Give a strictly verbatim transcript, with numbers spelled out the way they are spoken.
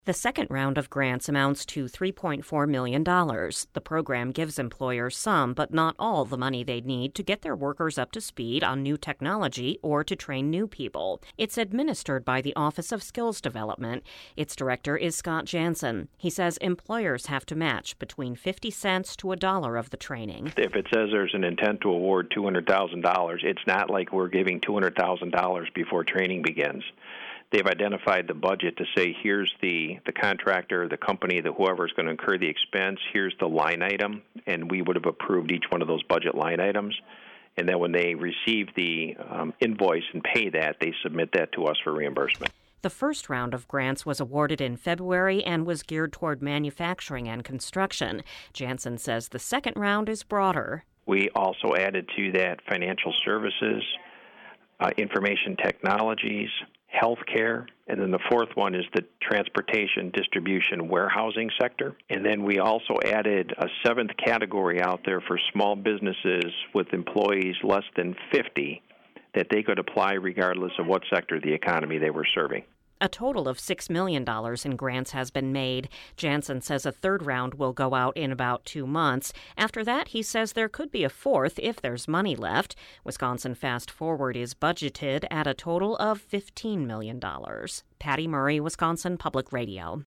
The second round of grants amounts to three point four million dollars. The program gives employers some, but not all, the money they need to get their workers up to speed on new technology or to train new people. It's administered by the Office of Skills Development. Its director is Scott Jansen. He says employers have to match between fifty cents to a dollar of the training. If it says there's an intent to award two hundred thousand dollars, it's not like we're giving two hundred thousand dollars before training begins. They've identified the budget to say, here's the, the contractor, the company, the whoever is going to incur the expense, here's the line item, and we would have approved each one of those budget line items. And then when they receive the um, invoice and pay that, they submit that to us for reimbursement. The first round of grants was awarded in February and was geared toward manufacturing and construction. Jansen says the second round is broader. We also added to that financial services, uh, information technologies, healthcare, and then the fourth one is the transportation, distribution, warehousing sector. And then we also added a seventh category out there for small businesses with employees less than fifty that they could apply regardless of what sector of the economy they were serving. A total of six million dollars in grants has been made. Jansen says a third round will go out in about two months. After that, he says there could be a fourth if there's money left. Wisconsin Fast Forward is budgeted at a total of fifteen million dollars. Patty Murray, Wisconsin Public Radio.